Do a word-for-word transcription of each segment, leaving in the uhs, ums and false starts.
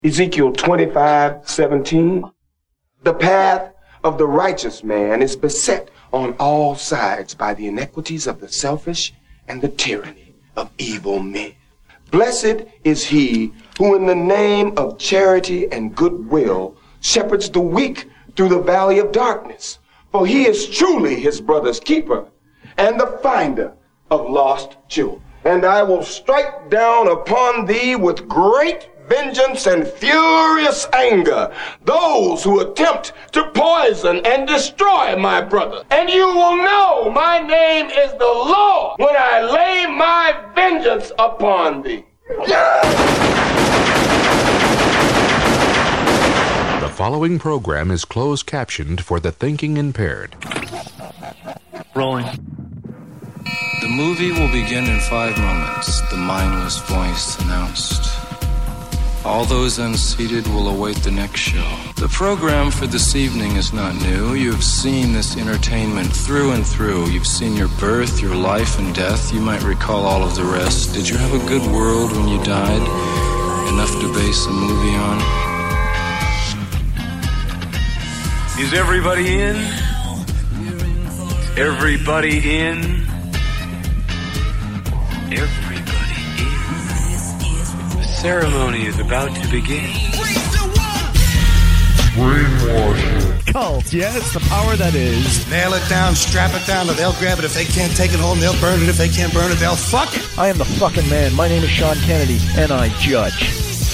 Ezekiel twenty-five seventeen. The path of the righteous man is beset on all sides by the iniquities of the selfish and the tyranny of evil men. Blessed is he who in the name of charity and goodwill shepherds the weak through the valley of darkness, for he is truly his brother's keeper and the finder of lost children. And I will strike down upon thee with great vengeance and furious anger those who attempt to poison and destroy my brother. And you will know my name is the Lord when I lay my vengeance upon thee. The following program is closed captioned for the thinking impaired. Rolling. The movie will begin in five moments, the mindless voice announced. All those unseated will await the next show. The program for this evening is not new. You've seen this entertainment through and through. You've seen your birth, your life, and death. You might recall all of the rest. Did you have a good world when you died? Enough to base a movie on? Is everybody in? Everybody in? Everybody in. The ceremony is about to begin. Brainwashing. Cult, yeah, it's the power that is. Nail it down, strap it down, or they'll grab it. If they can't take it home, they'll burn it. If they can't burn it, they'll fuck it. I am the fucking man. My name is Sean Kennedy, and I judge.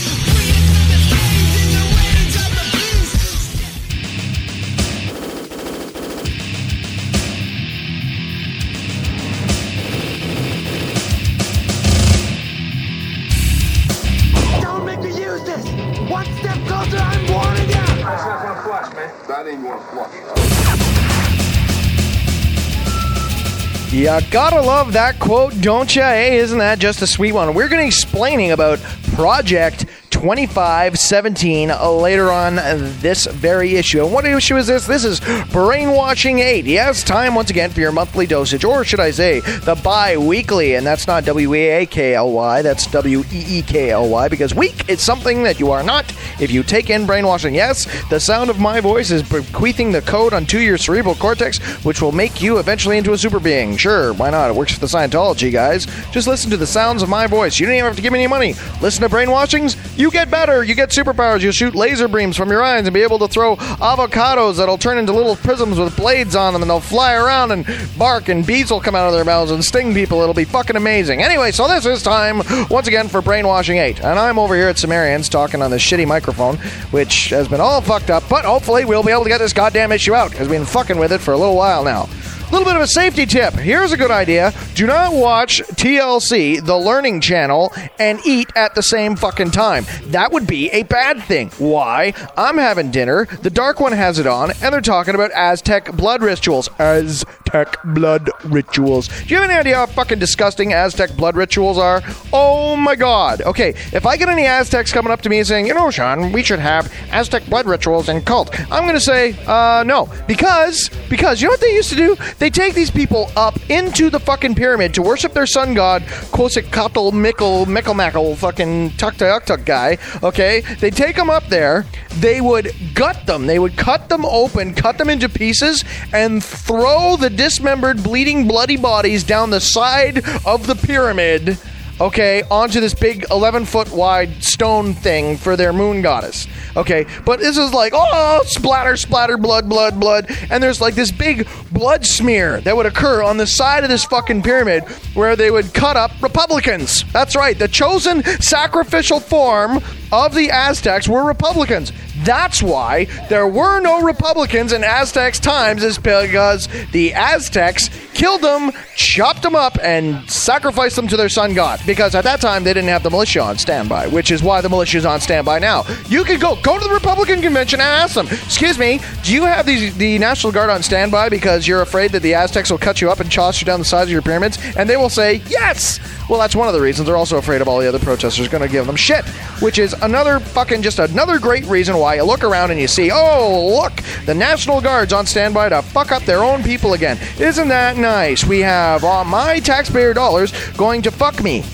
You gotta love that quote, don't ya? Hey, isn't that just a sweet one? We're going to be explaining about Project twenty-five seventeen later on this very issue. And what issue is this? This is Brainwashing eight. Yes, time once again for your monthly dosage, or should I say the bi-weekly, and that's not W E A K L Y, that's W E E K L Y, because weak is something that you are not if you take in brainwashing. Yes, the sound of my voice is bequeathing the code onto your cerebral cortex, which will make you eventually into a super being. Sure, why not? It works for the Scientology guys. Just listen to the sounds of my voice. You don't even have to give me any money. Listen to brainwashings, you get better. You get superpowers. You'll shoot laser beams from your eyes and be able to throw avocados that'll turn into little prisms with blades on them, and they'll fly around and bark, and bees will come out of their mouths and sting people. It'll be fucking amazing. Anyway, so this is time once again for Brainwashing eight, and I'm over here at Sumerians talking on this shitty microphone, which has been all fucked up, but hopefully we'll be able to get this goddamn issue out, because we've been fucking with it for a little while now. A little bit of a safety tip. Here's a good idea. Do not watch T L C, the Learning Channel, and eat at the same fucking time. That would be a bad thing. Why? I'm having dinner, the Dark One has it on, and they're talking about Aztec blood rituals. Aztec blood rituals. Do you have any idea how fucking disgusting Aztec blood rituals are? Oh my god. Okay, if I get any Aztecs coming up to me and saying, you know, Sean, we should have Aztec blood rituals in cult, I'm going to say, uh, no. Because, because, you know what they used to do? They take these people up into the fucking pyramid to worship their sun god, Quetzalcoatl, Mickle, Mickle, fucking Tuk-Tuk guy, okay? They take them up there, they would gut them, they would cut them open, cut them into pieces, and throw the dismembered, bleeding, bloody bodies down the side of the pyramid, okay, onto this big eleven-foot wide stone thing for their moon goddess. Okay, but this is like, oh, splatter, splatter, blood, blood, blood, and there's like this big blood smear that would occur on the side of this fucking pyramid where they would cut up Republicans. That's right, the chosen sacrificial form of the Aztecs were Republicans. That's why there were no Republicans in Aztecs' times, is because the Aztecs killed them, chopped them up, and sacrificed them to their sun god. Because at that time, they didn't have the militia on standby, which is why the militia is on standby now. You could go, go to the Republican convention and ask them, excuse me, do you have the, the National Guard on standby because you're afraid that the Aztecs will cut you up and toss you down the sides of your pyramids? And they will say, yes! Well, that's one of the reasons. They're also afraid of all the other protesters going to give them shit, which is another fucking, just another great reason why you look around and you see, oh, look, the National Guard's on standby to fuck up their own people again. Isn't that nice? We have all my taxpayer dollars going to fuck me.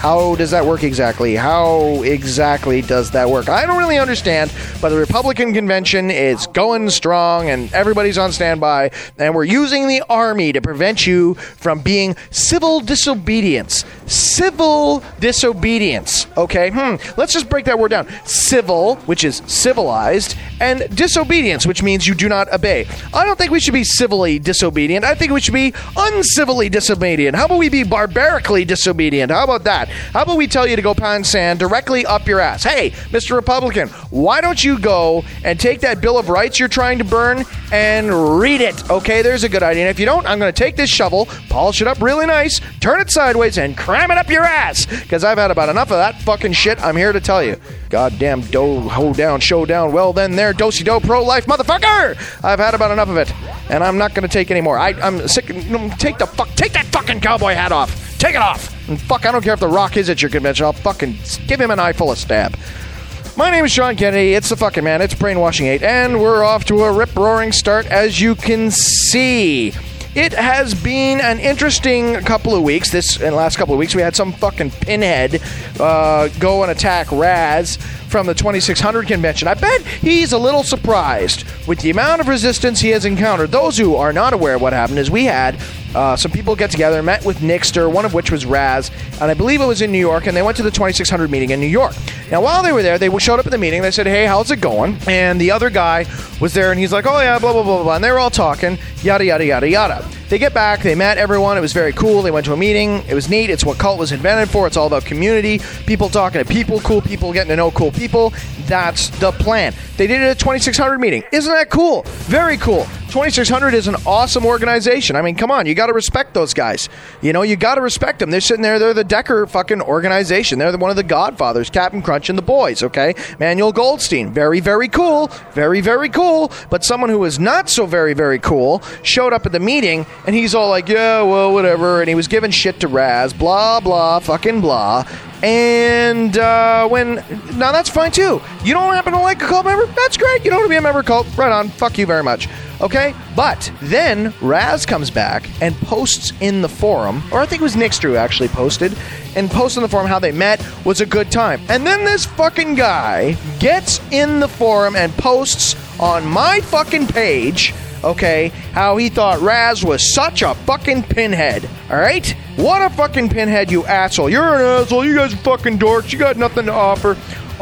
How does that work exactly? How exactly does that work? I don't really understand, but the Republican convention is going strong and everybody's on standby, and we're using the army to prevent you from being civil disobedience. Civil disobedience, okay? Hmm, let's just break that word down. Civil, which is civilized, and disobedience, which means you do not obey. I don't think we should be civilly disobedient. I think we should be uncivilly disobedient. How about we be barbarically disobedient? How about that? How about we tell you to go pound sand directly up your ass? Hey, Mister Republican, why don't you go and take that Bill of Rights you're trying to burn and read it? Okay, there's a good idea. And if you don't, I'm going to take this shovel, polish it up really nice, turn it sideways, and cram it up your ass. Because I've had about enough of that fucking shit, I'm here to tell you. Goddamn do, ho down, show down. Well then there, do-si-do, pro-life motherfucker! I've had about enough of it. And I'm not going to take any more. I, I'm sick. Take the fuck, take that fucking cowboy hat off. Take it off. And fuck, I don't care if The Rock is at your convention. I'll fucking give him an eye full of stab. My name is Sean Kennedy. It's the fucking man. It's Brainwashing eight. And we're off to a rip-roaring start, as you can see. It has been an interesting couple of weeks. This in the last couple of weeks, we had some fucking pinhead uh, go and attack Raz from the twenty-six hundred convention. I bet he's a little surprised with the amount of resistance he has encountered. Those who are not aware of what happened is we had uh, some people get together, met with Nixter, one of which was Raz, and I believe it was in New York, and they went to the twenty-six hundred meeting in New York. Now, while they were there, they showed up at the meeting. They said, hey, how's it going? And the other guy was there, and he's like, oh, yeah, blah, blah, blah, blah. And they were all talking, yada, yada, yada, yada. They get back, they met everyone, it was very cool, they went to a meeting, it was neat, it's what Cult was invented for, it's all about community, people talking to people, cool people getting to know cool people, that's the plan. They did it at a twenty-six hundred meeting, isn't that cool? Very cool. twenty-six hundred is an awesome organization. I mean, come on, you gotta respect those guys. You know, you gotta respect them. They're sitting there, they're the Decker fucking organization, they're the, one of the godfathers, Captain Crunch and the boys, okay? Manuel Goldstein, very, very cool, very, very cool, but someone who was not so very, very cool showed up at the meeting, and he's all like, yeah, well, whatever, and he was giving shit to Raz, blah, blah, fucking blah. And uh, when, now that's fine too. You don't happen to like a cult member? That's great. You don't want to be a member of cult? Right on. Fuck you very much. Okay? But then Raz comes back and posts in the forum, or I think it was Nixter who actually posted, and posts in the forum how they met, was a good time. And then this fucking guy gets in the forum and posts on my fucking page, okay, how he thought Raz was such a fucking pinhead. Alright? What a fucking pinhead, you asshole. You're an asshole. You guys are fucking dorks. You got nothing to offer.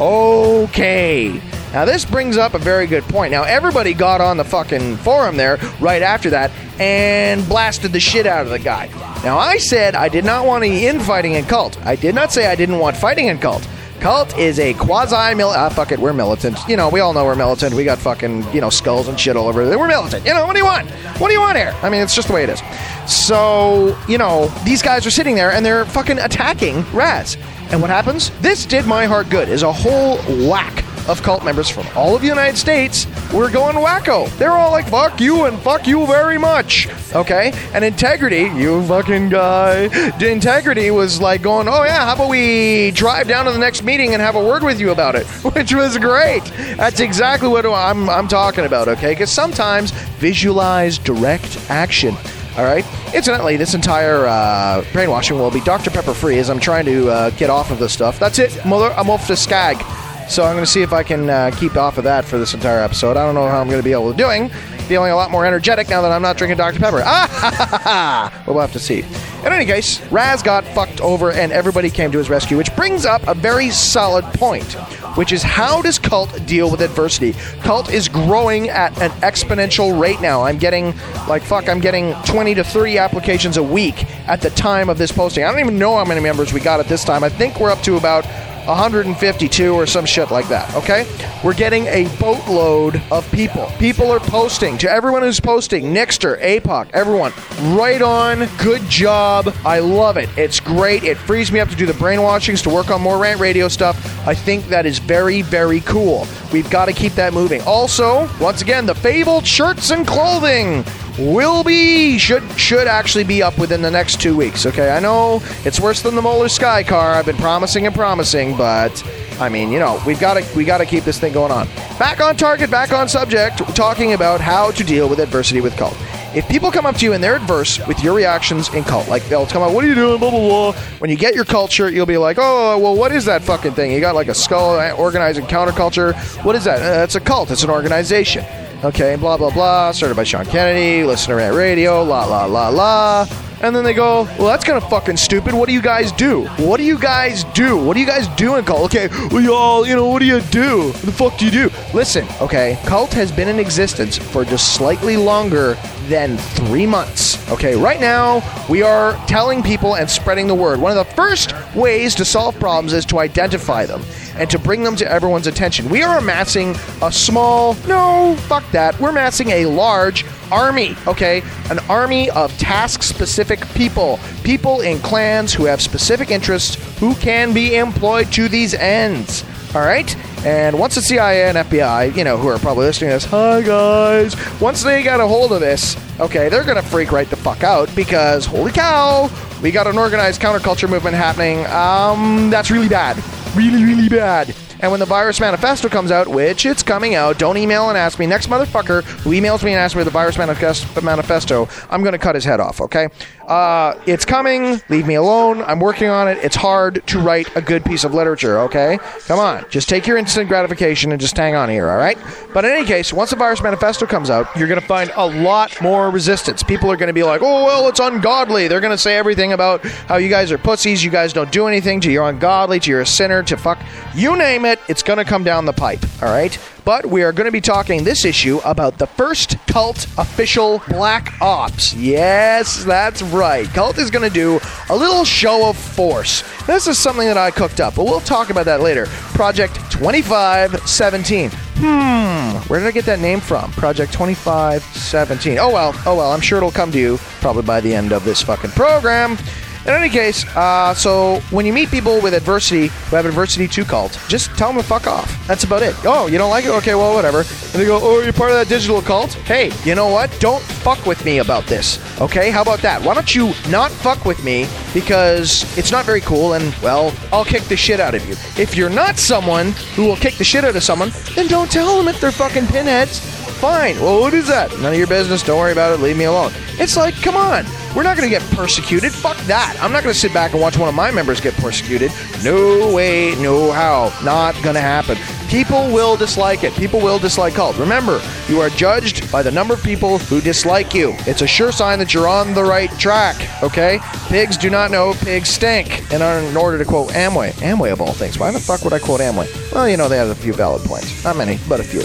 Okay. Now, this brings up a very good point. Now, everybody got on the fucking forum there right after that and blasted the shit out of the guy. Now, I said I did not want any infighting in Cult. I did not say I didn't want fighting in Cult. Cult is a quasi-mil... Ah, fuck it, we're militant. You know, we all know we're militant. We got fucking, you know, skulls and shit all over there. We're militant. You know, what do you want? What do you want here? I mean, it's just the way it is. So, you know, these guys are sitting there and they're fucking attacking Raz. And what happens? This did my heart good. Is a whole whack of cult members from all of the United States were going wacko. They're all like, fuck you and fuck you very much. Okay? And Integrity, you fucking guy, Integrity was like going, oh yeah, how about we drive down to the next meeting and have a word with you about it? Which was great. That's exactly what I'm, I'm talking about, okay? Because sometimes visualize direct action. All right. Incidentally, this entire uh, brainwashing will be Doctor Pepper free as I'm trying to uh, get off of this stuff. That's it, mother. I'm off to Skag. So I'm going to see if I can uh, keep off of that for this entire episode. I don't know how I'm going to be able to doing. Feeling a lot more energetic now that I'm not drinking Doctor Pepper. Ah, ha, ha, ha. We'll have to see. In any case, Raz got fucked over and everybody came to his rescue, which brings up a very solid point, which is how does Cult deal with adversity? Cult is growing at an exponential rate now. I'm getting, like, fuck, I'm getting twenty to thirty applications a week at the time of this posting. I don't even know how many members we got at this time. I think we're up to about one hundred fifty-two or some shit like that, okay? We're getting a boatload of people. People are posting. To everyone who's posting, Nixter, A P O C, everyone, right on, good job. I love it. It's great. It frees me up to do the brainwashings, to work on more rant radio stuff. I think that is very, very cool. We've got to keep that moving. Also, once again, the fabled shirts and clothing will be, should should actually be up within the next two weeks, okay? I know it's worse than the Moeller Sky car. I've been promising and promising, but I mean, you know, we've got to we got to keep this thing going on. Back on target, back on subject, talking about how to deal with adversity with Cult. if people come up to you and they're adverse with your reactions in cult, like they'll come out, what are you doing, blah, blah, blah. When you get your cult shirt, you'll be like, oh, well, what is that fucking thing? You got like a skull organizing counterculture. What is that? Uh, it's a cult. It's an organization. Okay, blah, blah, blah. Started by Sean Kennedy. Listen to Rant Radio. La, la, la, la. And then they go, well, that's kind of fucking stupid. What do you guys do? What do you guys do? What do you guys do in cult? Okay, well, y'all, you know, what do you do? What the fuck do you do? Listen, okay, cult has been in existence for just slightly longer than three months. Okay, right now, we are telling people and spreading the word. One of the first ways to solve problems is to identify them and to bring them to everyone's attention. We are amassing a small, no, fuck that. We're amassing a large army, okay? An army of task-specific people. People in clans who have specific interests who can be employed to these ends. All right? And once the C I A and F B I, you know, who are probably listening to this, hi guys, once they got a hold of this, okay, they're going to freak right the fuck out because, holy cow, we got an organized counterculture movement happening. Um, that's really bad. Really, really bad. And when the Virus Manifesto comes out, which it's coming out, don't email and ask me. Next motherfucker who emails me and asks me the Virus Manifesto, I'm going to cut his head off, okay? Uh, it's coming. Leave me alone. I'm working on it. It's hard to write a good piece of literature, okay? Come on. Just take your instant gratification and just hang on here, all right? But in any case, once the Virus Manifesto comes out, you're going to find a lot more resistance. People are going to be like, oh, well, it's ungodly. They're going to say everything about how you guys are pussies, you guys don't do anything, to you're ungodly, to you're a sinner, to fuck. You name it. It's going to come down the pipe, all right? But we are going to be talking this issue about the first Cult official Black Ops. Yes, that's right. Cult is going to do a little show of force. This is something that I cooked up, but we'll talk about that later. Project twenty-five seventeen. Hmm, where did I get that name from? Project twenty-five seventeen. Oh, well, oh, well, I'm sure it'll come to you probably by the end of this fucking program. In any case, uh, so when you meet people with adversity, who have adversity to cult, just tell them to fuck off. That's about it. Oh, you don't like it? Okay, well, whatever. And they go, oh, you're part of that digital cult? Hey, you know what? Don't fuck with me about this. Okay, how about that? Why don't you not fuck with me because it's not very cool and, well, I'll kick the shit out of you. If you're not someone who will kick the shit out of someone, then don't tell them if they're fucking pinheads. Fine. Well, what is that? None of your business. Don't worry about it. Leave me alone. It's like, come on. We're not going to get persecuted. Fuck that. I'm not going to sit back and watch one of my members get persecuted. No way, no how. Not going to happen. People will dislike it. People will dislike cult. Remember, you are judged by the number of people who dislike you. It's a sure sign that you're on the right track, okay? Pigs do not know pigs stink. And in order to quote Amway, Amway of all things, why the fuck would I quote Amway? Well, you know, they have a few valid points. Not many, but a few.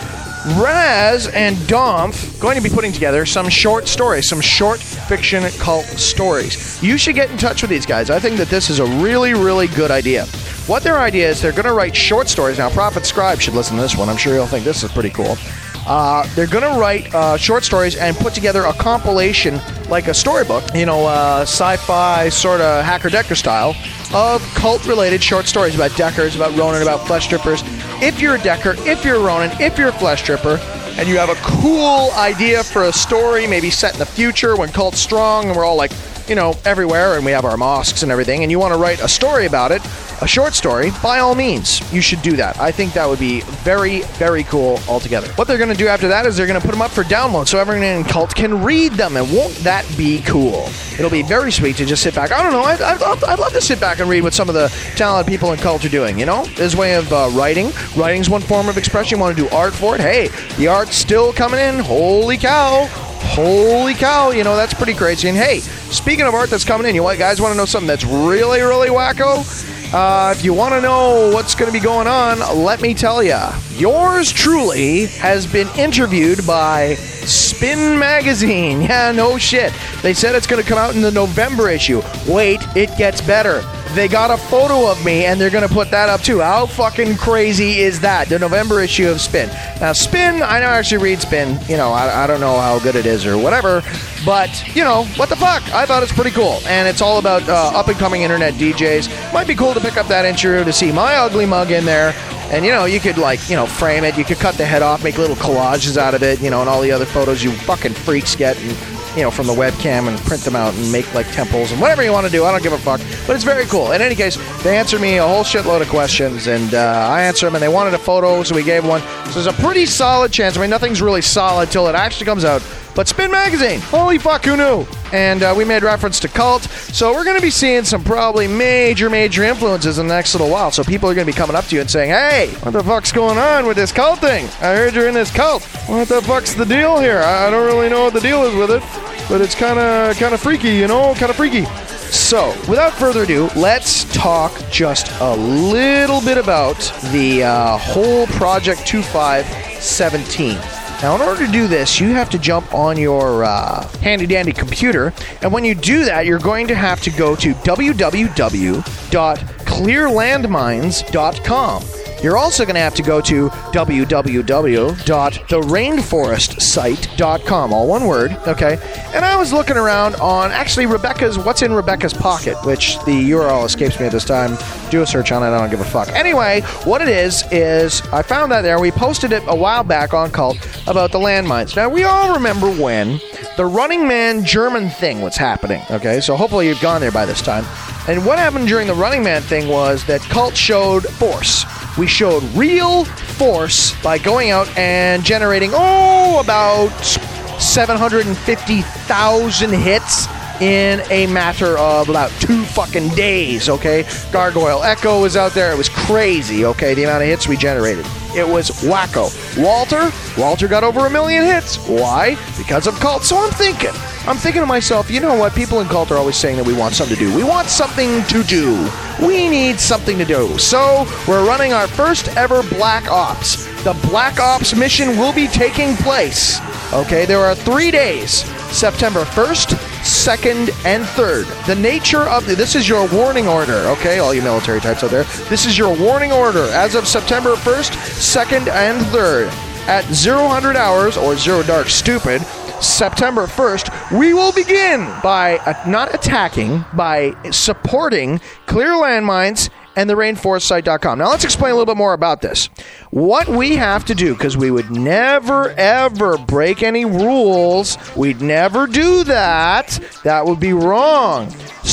Raz and Domph going to be putting together some short stories, some short fiction cult stories. You should get in touch with these guys. I think that this is a really, really good idea. What their idea is, they're going to write short stories. Now, Prophet Scribe should listen to this one. I'm sure he'll think this is pretty cool. Uh, they're going to write uh, short stories and put together a compilation, like a storybook, you know, uh, sci-fi sort of Hacker Decker style, of cult-related short stories about Deckers, about Ronin, about Flesh Strippers. If you're a Decker, if you're a Ronin, if you're a Flesh Stripper, and you have a cool idea for a story, maybe set in the future when cult's strong and we're all like, you know, everywhere and we have our mosques and everything, and you want to write a story about it, a short story, by all means, you should do that. I think that would be very, very cool altogether. What they're going to do after that is they're going to put them up for download so everyone in cult can read them, and won't that be cool? It'll be very sweet to just sit back. I don't know, I'd, I'd, love, I'd love to sit back and read what some of the talented people in cult are doing, you know? There's a way of uh, writing. Writing's one form of expression. You want to do art for it? Hey, the art's still coming in. Holy cow. Holy cow, you know, that's pretty crazy. And hey, speaking of art that's coming in, you guys want to know something that's really, really wacko? Uh, if you want to know what's going to be going on, let me tell you. Yours truly has been interviewed by Spin Magazine. Yeah, no shit. They said it's going to come out in the November issue. Wait, it gets better. They got a photo of me, and they're going to put that up, too. How fucking crazy is that? The November issue of Spin. Now, Spin, I don't actually read Spin. You know, I, I don't know how good it is or whatever. But, you know, what the fuck? I thought it's pretty cool. And it's all about uh, up-and-coming internet D Js. Might be cool to pick up that intro to see my ugly mug in there. And, you know, you could, like, you know, frame it. You could cut the head off, make little collages out of it, you know, and all the other photos you fucking freaks get, and, you know, from the webcam, and print them out and make, like, temples and whatever you want to do. I don't give a fuck. But it's very cool. In any case, they answered me a whole shitload of questions, and uh, I answered them, and they wanted a photo, so we gave one. So there's a pretty solid chance. I mean, nothing's really solid till it actually comes out. but Spin Magazine. Holy fuck, who knew? And uh, we made reference to Cult, so we're going to be seeing some probably major, major influences in the next little while. So people are going to be coming up to you and saying, hey, what the fuck's going on with this cult thing? I heard you're in this cult. What the fuck's the deal here? I don't really know what the deal is with it, but it's kind of kind of freaky, you know, kind of freaky. So, without further ado, let's talk just a little bit about the uh, whole Project twenty-five seventeen. Now, in order to do this, you have to jump on your uh, handy-dandy computer, and when you do that, you're going to have to go to w w w dot clear landmines dot com. You're also going to have to go to w w w dot the rainforest site dot com, all one word, okay? And I was looking around on, actually, Rebecca's, what's in Rebecca's Pocket, which the U R L escapes me at this time. Do a search on it, I don't give a fuck. Anyway, what it is, is I found that there. We posted it a while back on Cult about the landmines. Now, we all remember when the Running Man German thing was happening, okay? So hopefully you've gone there by this time. And what happened during the Running Man thing was that Cult showed force. We showed real force by going out and generating, oh, about seven hundred fifty thousand hits in a matter of about two fucking days, okay? Gargoyle Echo was out there. It was crazy, okay, the amount of hits we generated. It was wacko. Walter, Walter got over a million hits. Why? Because of Cult. So I'm thinking, I'm thinking to myself, you know what? People in Cult are always saying that we want something to do. We want something to do. We need something to do. So we're running our first ever Black Ops. The Black Ops mission will be taking place. Okay, there are three days. September first, second, and third. The nature of the, this is your warning order, okay, all you military types out there. This is your warning order. As of September first, second, and third, at zero hundred hours, or zero dark stupid, September first, we will begin by uh, not attacking, by supporting Clear Landmines and the rainforest site dot com. Now, let's explain a little bit more about this. What we have to do, because we would never, ever break any rules. We'd never do that. That would be wrong.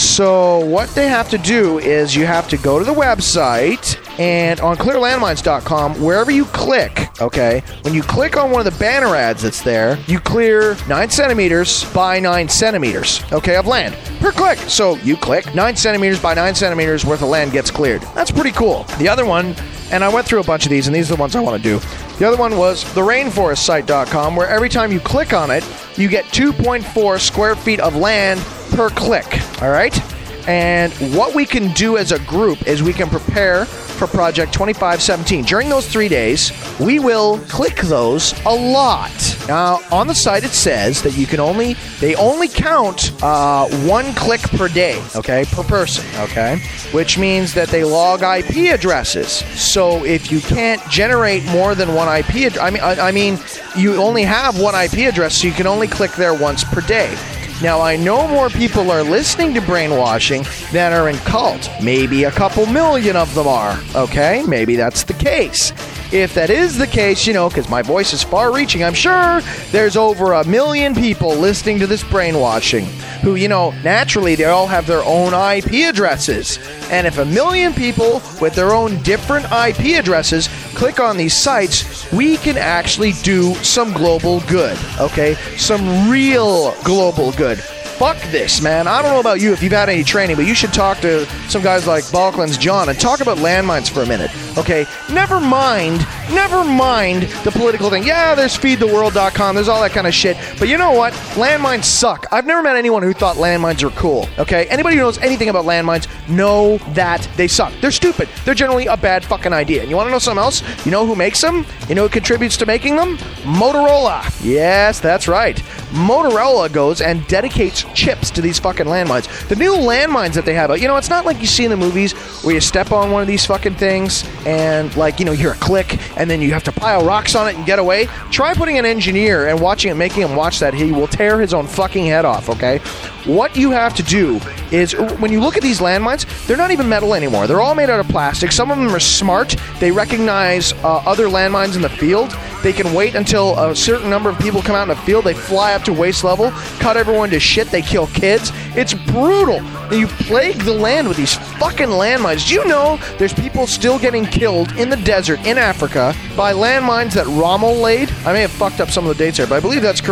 So what they have to do is you have to go to the website, and on clear landmines dot com, wherever you click, okay, when you click on one of the banner ads that's there, you clear nine centimeters by nine centimeters, okay, of land per click. So you click, nine centimeters by nine centimeters worth of land gets cleared. That's pretty cool. The other one, and I went through a bunch of these, and these are the ones I want to do. The other one was the rainforest site dot com, where every time you click on it, you get two point four square feet of land per click, all right? And what we can do as a group is we can prepare for Project twenty-five seventeen. During those three days, we will click those a lot. Now, on the site it says that you can only, they only count uh, one click per day, okay, per person, okay? Which means that they log I P addresses. So if you can't generate more than one I P address, I mean, I, I mean, you only have one I P address, so you can only click there once per day. Now, I know more people are listening to Brainwashing than are in Cult. Maybe a couple million of them are, okay? Maybe that's the case. If that is the case, you know, because my voice is far-reaching, I'm sure there's over a million people listening to this Brainwashing who, you know, naturally they all have their own I P addresses. And if a million people with their own different I P addresses click on these sites, we can actually do some global good, okay? Some real global good. Fuck this, man. I don't know about you if you've had any training, but you should talk to some guys like Balkland's John and talk about landmines for a minute, okay? Never mind, never mind the political thing. Yeah, there's feed the world dot com, there's all that kind of shit. But you know what? Landmines suck. I've never met anyone who thought landmines are cool, okay? Anybody who knows anything about landmines know that they suck. They're stupid. They're generally a bad fucking idea. And you want to know something else? You know who makes them? You know who contributes to making them? Motorola. Yes, that's right. Motorola goes and dedicates chips to these fucking landmines. The new landmines that they have, you know, it's not like you see in the movies where you step on one of these fucking things and, like, you know, you hear a click and then you have to pile rocks on it and get away. Try putting an engineer and watching it, making him watch that. He will tear his own fucking head off, okay? What you have to do is, when you look at these landmines, they're not even metal anymore. They're all made out of plastic. Some of them are smart. They recognize uh, other landmines in the field. They can wait until a certain number of people come out in the field. They fly up to waist level, cut everyone to shit. They kill kids. It's brutal. You plague the land with these fucking landmines. Do you know there's people still getting killed in the desert in Africa by landmines that Rommel laid? I may have fucked up some of the dates here, but I believe that's correct.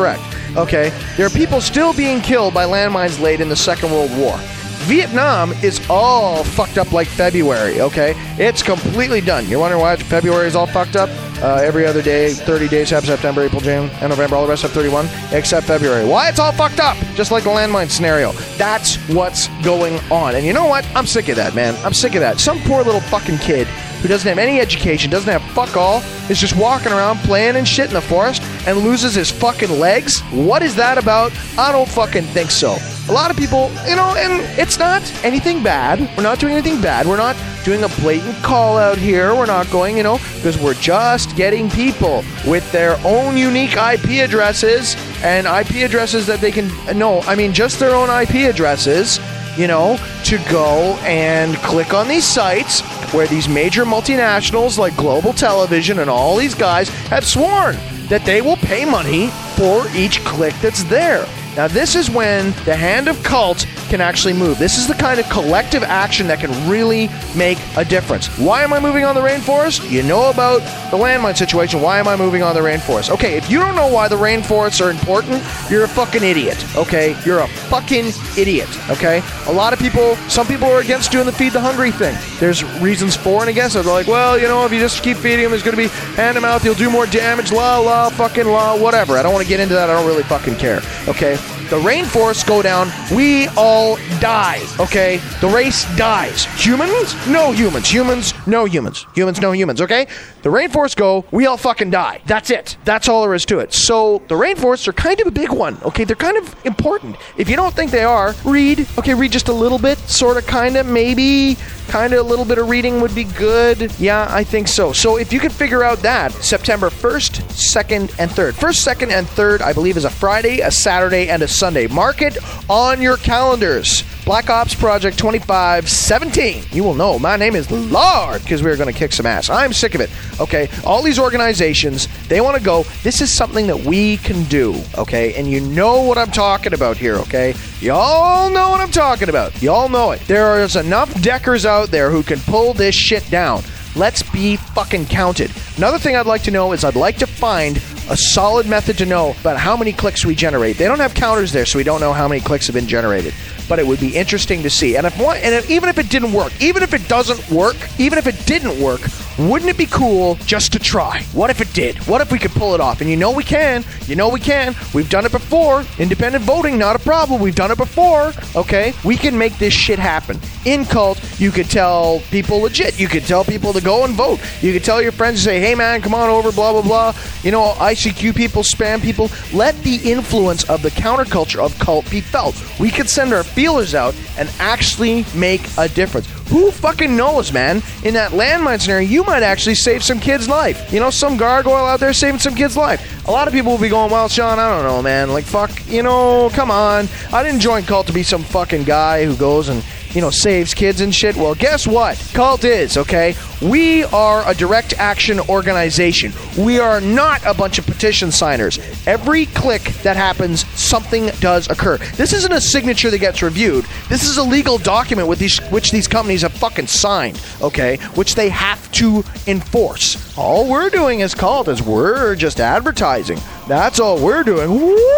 okay? There are people still being killed by landmines laid in the Second World War. Vietnam is all fucked up like February, okay? It's completely done. You're wondering why February is all fucked up? Uh, every other day, thirty days have September, April, June, and November. All the rest have thirty-one, except February. Why? It's all fucked up, just like the landmine scenario. That's what's going on. And you know what? I'm sick of that, man. I'm sick of that. Some poor little fucking kid who doesn't have any education, doesn't have fuck all, is just walking around playing and shit in the forest and loses his fucking legs? What is that about? I don't fucking think so. A lot of people, you know, and it's not anything bad. We're not doing anything bad. We're not doing a blatant call out here. We're not going, you know, because we're just getting people with their own unique I P addresses and I P addresses that they can, no, I mean just their own I P addresses, you know, to go and click on these sites where these major multinationals like Global Television and all these guys have sworn that they will pay money for each click that's there. Now, this is when the hand of cult can actually move. This is the kind of collective action that can really make a difference. Why am I moving on the rainforest? You know about the landmine situation. Why am I moving on the rainforest? Okay, if you don't know why the rainforests are important, you're a fucking idiot, okay? You're a fucking idiot, okay? A lot of people, some people are against doing the feed the hungry thing. There's reasons for and against it. They're like, well, you know, if you just keep feeding them, it's going to be hand them out, you'll do more damage, la, la, fucking la, whatever. I don't want to get into that. I don't really fucking care, okay? The rainforests go down, we all die, okay? The race dies. Humans? No humans. Humans? No humans. Humans? No humans, okay? The rainforests go, we all fucking die. That's it. That's all there is to it. So the rainforests are kind of a big one, okay? They're kind of important. If you don't think they are, read. Okay, read just a little bit, sort of, kind of, maybe. Kind of a little bit of reading would be good. Yeah, I think so. So if you can figure out that, September first, second, and third. First, second, and third, I believe, is a Friday, a Saturday, and a Sunday. Mark it on your calendars. Black Ops Project twenty-five seventeen. You will know my name is Lord because we're going to kick some ass. I'm sick of it. Okay, all these organizations, they want to go, this is something that we can do, okay? And you know what I'm talking about here, okay? Y'all know what I'm talking about. Y'all know it. There is enough deckers out there who can pull this shit down. Let's be fucking counted. Another thing I'd like to know is I'd like to find a solid method to know about how many clicks we generate. They don't have counters there, so we don't know how many clicks have been generated. But it would be interesting to see. And if one, and if, even if it didn't work, even if it doesn't work, even if it didn't work, wouldn't it be cool just to try? What if it did? What if we could pull it off? And you know we can. You know we can. We've done it before. Independent voting, not a problem. We've done it before. Okay? We can make this shit happen. In Cult, you could tell people legit. You could tell people to go and vote. You could tell your friends to say, hey man, come on over, blah, blah, blah. You know, I C Q people, spam people. Let the influence of the counterculture of Cult be felt. We could send our feelers out and actually make a difference. Who fucking knows, man? In that landmine scenario, you might actually save some kid's life. You know, some gargoyle out there saving some kid's life. A lot of people will be going, well, Sean, I don't know, man. Like, fuck, you know, come on. I didn't join Cult to be some fucking guy who goes and, you know, saves kids and shit. Well, guess what? Cult is, okay? We are a direct action organization. We are not a bunch of petition signers. Every click that happens, something does occur. This isn't a signature that gets reviewed. This is a legal document with these, which these companies have fucking signed, okay? Which they have to enforce. All we're doing as Cult is we're just advertising. That's all we're doing.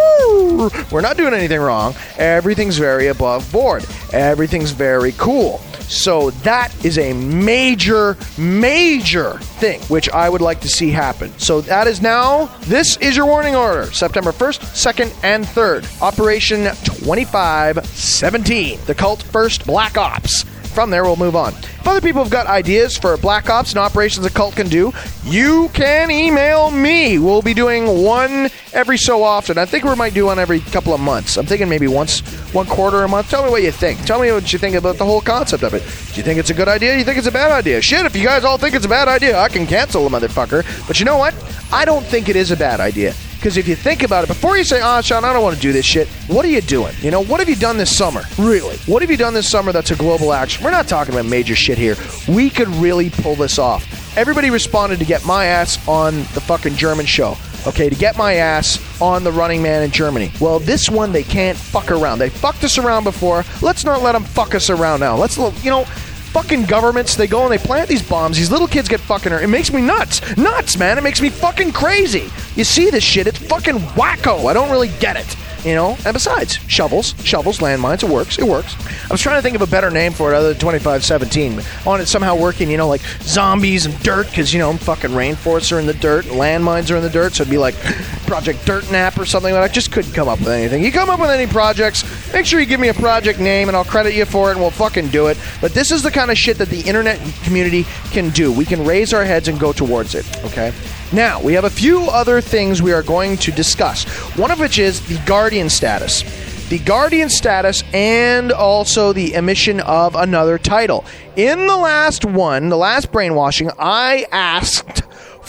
Woo! We're not doing anything wrong. Everything's very above board. Everything's very cool. So that is a major, major thing which I would like to see happen. So that is now, this is your warning order. September first, second, and third. Operation twenty-five seventeen. The Cult First Black Ops. From there, we'll move on. If other people have got ideas for Black Ops and operations a Cult can do, you can email me. We'll be doing one every so often. I think we might do one every couple of months. I'm thinking maybe once, one quarter a month. Tell me what you think. Tell me what you think about the whole concept of it. Do you think it's a good idea? Do you think it's a bad idea? Shit, if you guys all think it's a bad idea, I can cancel the motherfucker. But you know what? I don't think it is a bad idea. Because if you think about it, before you say, oh, Sean, I don't want to do this shit, what are you doing? You know, what have you done this summer? Really? What have you done this summer that's a global action? We're not talking about major shit here. We could really pull this off. Everybody responded to get my ass on the fucking German show. Okay, to get my ass on the Running Man in Germany. Well, this one, they can't fuck around. They fucked us around before. Let's not let them fuck us around now. Let's, you know... Fucking governments, they go and they plant these bombs. These little kids get fucking hurt. It makes me nuts. Nuts, man. It makes me fucking crazy. You see this shit. It's fucking wacko. I don't really get it. You know, and besides, shovels, shovels, landmines, it works, it works. I was trying to think of a better name for it other than twenty-five seventeen. I want it somehow working, you know, like zombies and dirt, because, you know, fucking rainforests are in the dirt, landmines are in the dirt, so it'd be like Project Dirt Nap or something, but I just couldn't come up with anything. You come up with any projects, make sure you give me a project name, and I'll credit you for it, and we'll fucking do it. But this is the kind of shit that the internet community can do. We can raise our heads and go towards it, okay? Now, we have a few other things we are going to discuss, one of which is the Guardian status. The Guardian status and also the emission of another title. In the last one, the last brainwashing, I asked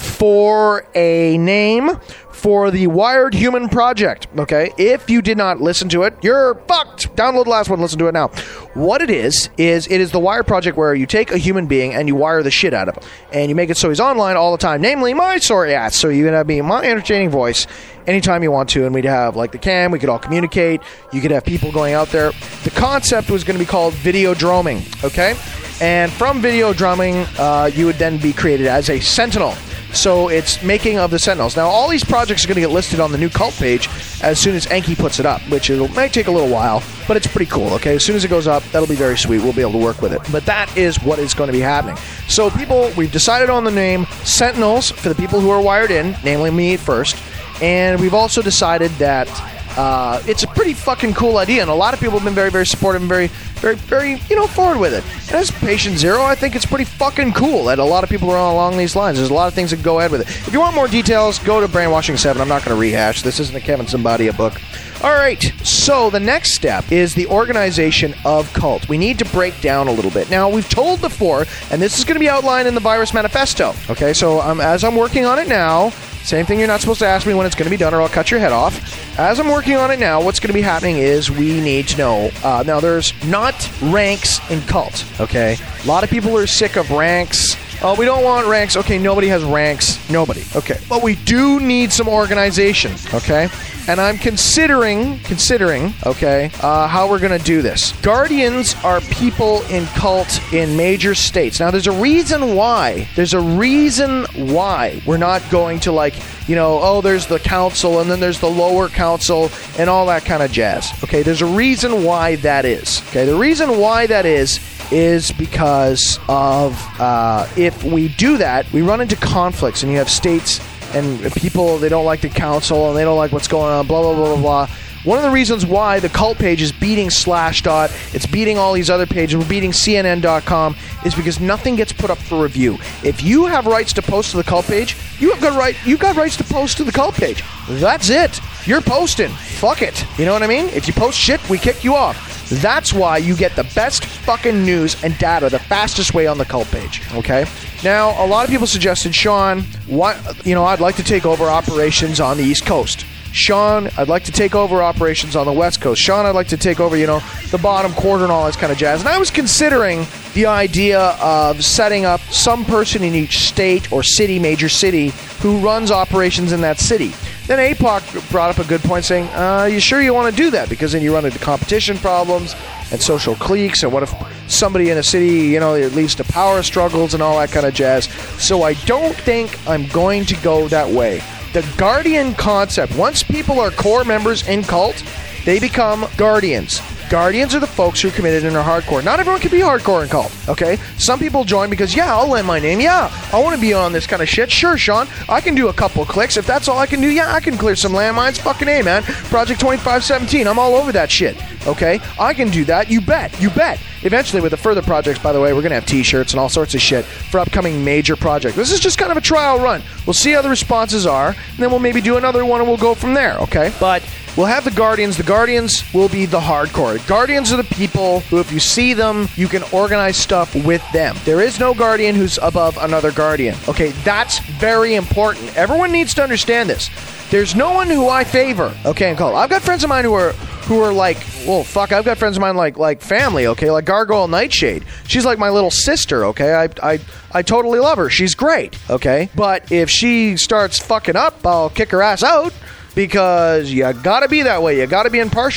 for a name for the Wired Human Project, okay? If you did not listen to it, you're fucked. Download the last one, listen to it now. What it is, is it is the Wired Project where you take a human being and you wire the shit out of him. And you make it so he's online all the time, namely my sorry ass. So you're going to be my entertaining voice anytime you want to, and we'd have, like, the cam, we could all communicate, you could have people going out there. The concept was going to be called video drumming, okay? And from video drumming, uh, you would then be created as a Sentinel. So it's making of the Sentinels. Now, all these projects are going to get listed on the new cult page as soon as Enki puts it up, which it might take a little while, but it's pretty cool, okay? As soon as it goes up, that'll be very sweet. We'll be able to work with it. But that is what is going to be happening. So people, we've decided on the name Sentinels for the people who are wired in, namely me first, and we've also decided that uh, it's a pretty fucking cool idea, and a lot of people have been very, very supportive and very, very, very, you know, forward with it. And as Patient Zero, I think it's pretty fucking cool that a lot of people are on along these lines. There's a lot of things that can go ahead with it. If you want more details, go to Brainwashing seven. I'm not going to rehash. This isn't a Kevin Zimbardia book. All right, so the next step is the organization of cult. We need to break down a little bit. Now, we've told before, and this is going to be outlined in the Virus Manifesto. Okay, so um, as I'm working on it now, same thing, you're not supposed to ask me when it's going to be done or I'll cut your head off. As I'm working on it now, what's going to be happening is we need to know. Uh, now, there's not ranks in cult, okay? A lot of people are sick of ranks. Oh, we don't want ranks. Okay, nobody has ranks. Nobody. Okay. But we do need some organization, okay? And I'm considering, considering, okay, uh, how we're going to do this. Guardians are people in cult in major states. Now, there's a reason why. There's a reason why we're not going to, like, you know, oh, there's the council, and then there's the lower council, and all that kind of jazz. Okay, there's a reason why that is. Okay, the reason why that is is because of uh, if we do that, we run into conflicts, and you have states and people, they don't like the council, and they don't like what's going on, blah, blah, blah, blah, blah. One of the reasons why the cult page is beating Slashdot, it's beating all these other pages, we're beating C N N dot com, is because nothing gets put up for review. If you have rights to post to the cult page, you have got right. You got rights to post to the cult page. That's it. You're posting. Fuck it. You know what I mean? If you post shit, we kick you off. That's why you get the best fucking news and data the fastest way on the cult page. Okay. Now, a lot of people suggested, Sean, what you know, I'd like to take over operations on the East Coast. Sean, I'd like to take over operations on the West Coast. Sean, I'd like to take over, you know, the bottom quarter and all this kind of jazz. And I was considering the idea of setting up some person in each state or city, major city, who runs operations in that city. Then A P O C brought up a good point saying, uh, you sure you want to do that? Because then you run into competition problems and social cliques, and what if somebody in a city, you know, it leads to power struggles and all that kind of jazz. So I don't think I'm going to go that way. The Guardian concept, once people are core members in cult, they become Guardians. Guardians are the folks who are committed and are hardcore. Not everyone can be hardcore in cult, okay? Some people join because, yeah, I'll lend my name. Yeah, I want to be on this kind of shit. Sure, Sean, I can do a couple clicks. If that's all I can do, yeah, I can clear some landmines. Fucking A, man. Project twenty-five seventeen, I'm all over that shit, okay? I can do that. You bet. You bet. Eventually, with the further projects, by the way, we're going to have t-shirts and all sorts of shit for upcoming major projects. This is just kind of a trial run. We'll see how the responses are, and then we'll maybe do another one and we'll go from there, okay? But we'll have the Guardians. The Guardians will be the hardcore. Guardians are the people who, if you see them, you can organize stuff with them. There is no Guardian who's above another Guardian. Okay, that's very important. Everyone needs to understand this. There's no one who I favor, okay, in cult. I've got friends of mine who are who are like, well, fuck, I've got friends of mine like like family, okay, like Gargoyle Nightshade. She's like my little sister, okay? I I I totally love her. She's great, okay? But if she starts fucking up, I'll kick her ass out because you gotta be that way. You gotta be impartial.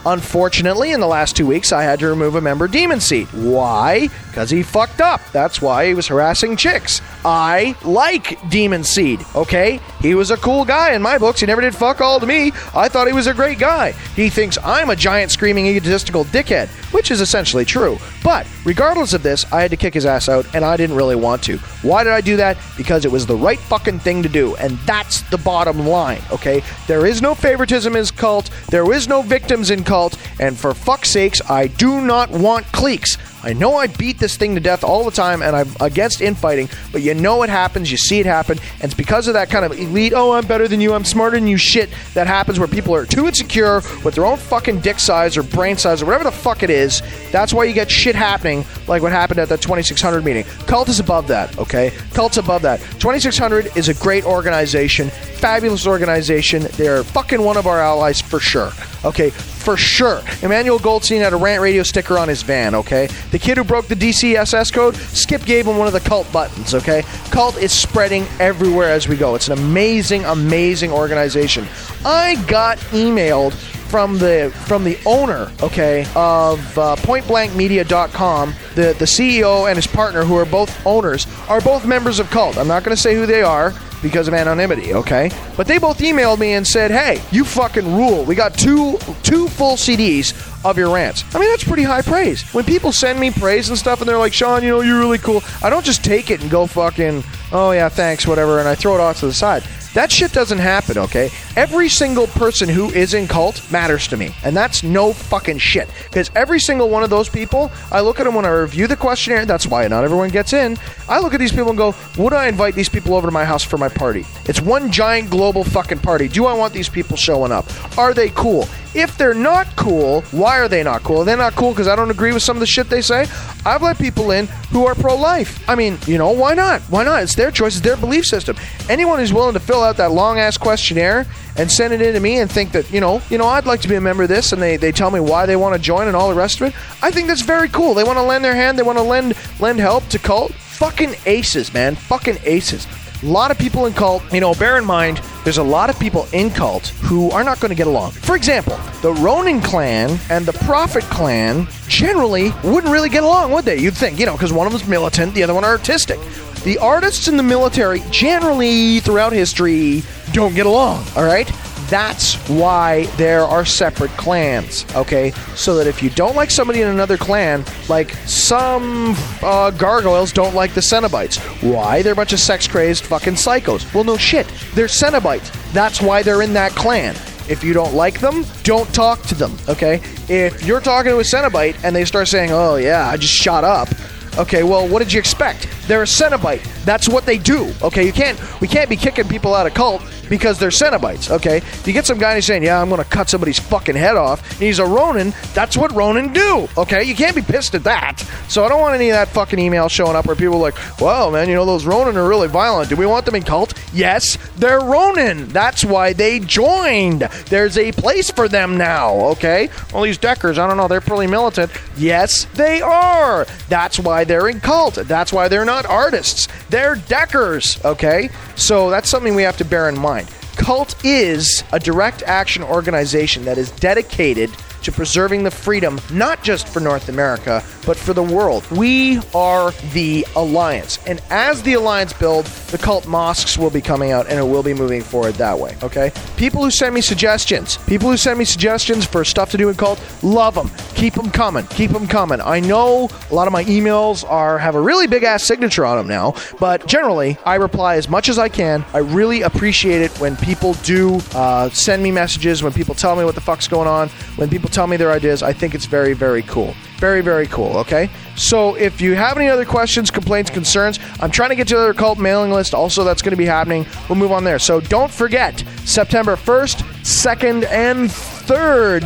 Unfortunately, in the last two weeks, I had to remove a member, Demon Seed. Why? Because he fucked up. That's why he was harassing chicks. I like Demon Seed, okay? He was a cool guy in my books. He never did fuck all to me. I thought he was a great guy. He thinks I'm a giant, screaming, egotistical dickhead, which is essentially true. But regardless of this, I had to kick his ass out, and I didn't really want to. Why did I do that? Because it was the right fucking thing to do, and that's the bottom line, okay? There is no favoritism in cult. There is no victims in cult, and for fuck's sakes, I do not want cliques. I know I beat this thing to death all the time, and I'm against infighting, but you know it happens, you see it happen, and it's because of that kind of elite, oh, I'm better than you, I'm smarter than you shit that happens where people are too insecure with their own fucking dick size or brain size or whatever the fuck it is. That's why you get shit happening like what happened at the twenty-six hundred meeting. Cult is above that, okay? Cult's above that. twenty-six hundred is a great organization, fabulous organization. They're fucking one of our allies for sure, okay? For sure. Emmanuel Goldstein had a Rant Radio sticker on his van, okay? The kid who broke the D C S S code, Skip gave him one of the Cult buttons, okay? Cult is spreading everywhere as we go. It's an amazing, amazing organization. I got emailed from the from the owner, okay, of uh, point blank media dot com. The, the C E O and his partner, who are both owners, are both members of Cult. I'm not going to say who they are because of anonymity, okay? But they both emailed me and said, hey, you fucking rule. We got two two full C Ds of your rants. I mean, that's pretty high praise. When people send me praise and stuff and they're like, Sean, you know, you're really cool, I don't just take it and go fucking, oh yeah, thanks, whatever, and I throw it off to the side. That shit doesn't happen, okay? Every single person who is in Cult matters to me. And that's no fucking shit. Because every single one of those people, I look at them when I review the questionnaire. That's why not everyone gets in. I look at these people and go, would I invite these people over to my house for my party? It's one giant global fucking party. Do I want these people showing up? Are they cool? If they're not cool, why are they not cool? They're not cool because I don't agree with some of the shit they say. I've let people in who are pro-life. I mean, you know, why not? Why not? It's their choice. It's their belief system. Anyone who's willing to fill out that long-ass questionnaire and send it in to me and think that, you know, you know, I'd like to be a member of this, and they, they tell me why they want to join and all the rest of it, I think that's very cool. They want to lend their hand. They want to lend lend help to Cult. Fucking aces, man. Fucking aces. A lot of people in Cult, you know, bear in mind, there's a lot of people in Cult who are not going to get along. For example, the Ronin clan and the Prophet clan generally wouldn't really get along, would they? You'd think, you know, because one of them's militant, the other one artistic. The artists in the military generally, throughout history, don't get along, all right? That's why there are separate clans, okay? So that if you don't like somebody in another clan, like some uh, gargoyles don't like the Cenobites. Why? They're a bunch of sex-crazed fucking psychos. Well, no shit. They're Cenobites. That's why they're in that clan. If you don't like them, don't talk to them, okay? If you're talking to a Cenobite and they start saying, oh, yeah, I just shot up, okay, well, what did you expect? They're a Cenobite. That's what they do, okay? You can't, we can't be kicking people out of Cult because they're Cenobites, okay? If you get some guy who's saying, yeah, I'm going to cut somebody's fucking head off, and he's a Ronin, that's what Ronin do, okay? You can't be pissed at that. So I don't want any of that fucking email showing up where people are like, well, man, you know, those Ronin are really violent. Do we want them in Cult? Yes, they're Ronin. That's why they joined. There's a place for them now, okay? All these Deckers, I don't know, they're pretty militant. Yes, they are. That's why they're in Cult. That's why they're not artists. They're Deckers, okay? So that's something we have to bear in mind. Cult is a direct action organization that is dedicated to preserving the freedom, not just for North America, but for the world. We are the Alliance. And as the Alliance builds, the Cult mosques will be coming out, and it will be moving forward that way, okay? People who send me suggestions, people who send me suggestions for stuff to do in Cult, love them. Keep them coming. Keep them coming. I know a lot of my emails are have a really big-ass signature on them now, but generally, I reply as much as I can. I really appreciate it when people do uh, send me messages, when people tell me what the fuck's going on, when people tell me their ideas. I think it's very, very cool. Very, very cool, okay? So if you have any other questions, complaints, concerns, I'm trying to get to the Cult mailing list. Also, that's going to be happening. We'll move on there. So don't forget, September first, second, and third,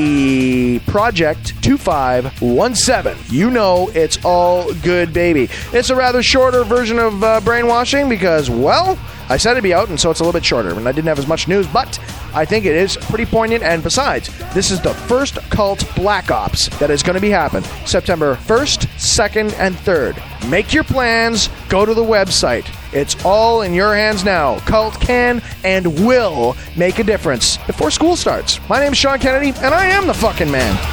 the Project two five one seven. You know it's all good, baby. It's a rather shorter version of uh, Brainwashing because, well, I said it'd be out, and so it's a little bit shorter, and I didn't have as much news, but I think it is pretty poignant, and besides, this is the first Cult Black Ops that is going to be happening September first, second, and third. Make your plans. Go to the website. It's all in your hands now. Cult can and will make a difference before school starts. My name is Sean Kennedy, and I am the fucking man.